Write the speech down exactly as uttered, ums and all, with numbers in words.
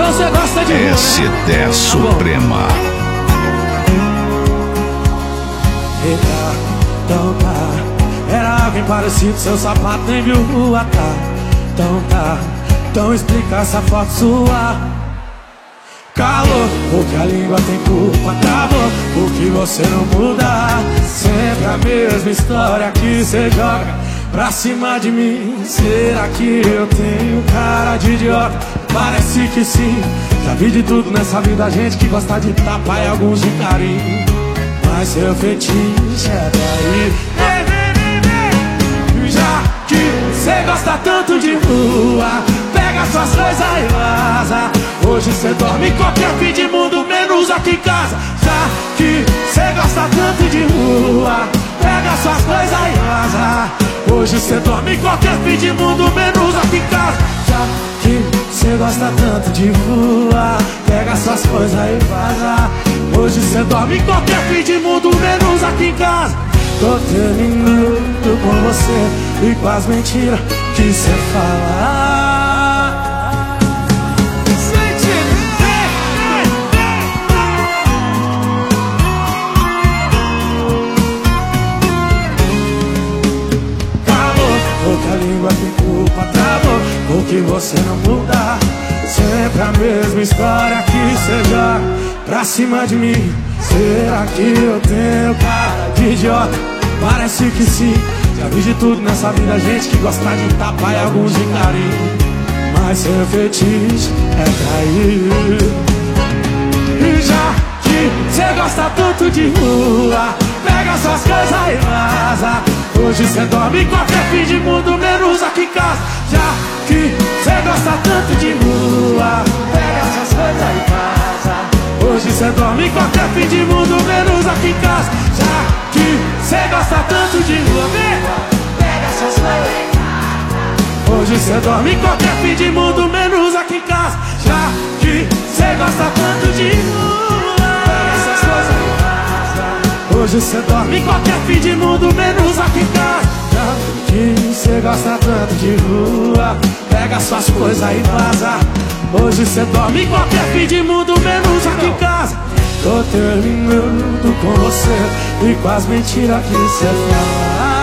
você gosta de rua. S dez Suprema. Eita, então tá. Era alguém parecido, seu sapato nem viu rua, tá. Então tá, então explica essa foto sua. Calor, porque a língua tem culpa, acabou, porque você não muda. Sempre a mesma história que você joga pra cima de mim. Será que eu tenho cara de idiota? Parece que sim. Já vi de tudo nessa vida, gente que gosta de tapa e alguns de carinho. Mas seu fetiche é daí. Já que cê gosta tanto de rua, pega suas coisas e vaza. Hoje cê dorme em qualquer fim de mundo, menos aqui em casa. Já que cê gosta tanto de rua, pega suas coisas e vaza. Hoje cê dorme em qualquer fim de mundo, menos aqui em casa. Já que cê gosta tanto de rua, pega suas coisas e vaza. Hoje cê dorme em qualquer fim de mundo, menos aqui em casa. Tô terminando com você e com as mentiras que cê fala. Calor, porque a língua tem culpa, travou, porque você não muda. Sempre a mesma história que cê joga pra cima de mim. Será que eu tenho cara de idiota? Parece que sim. Já vi de tudo nessa vida, gente que gosta de tapa e alguns de carinho. Mas seu fetiche é cair. E já que cê gosta tanto de rua, pega suas coisas e vaza. Hoje cê dorme em qualquer fim de mundo, menos aqui em casa. Já que cê gosta tanto de rua, pega suas coisas e vaza. Hoje cê dorme em qualquer fim de mundo, menos aqui em casa. Já que cê gosta tanto de rua, pega suas coisas e vaza. Hoje cê dorme em qualquer fim de mundo, menos aqui em casa. Já que cê gosta tanto de rua, pega suas coisas e vaza. Hoje cê dorme em qualquer fim de mundo, menos aqui em casa. Já que cê gosta tanto de rua, pega suas coisas e vaza. Hoje cê dorme em qualquer fim de mundo, menos aqui em casa. Tô terminando com você e com as mentiras que cê fala.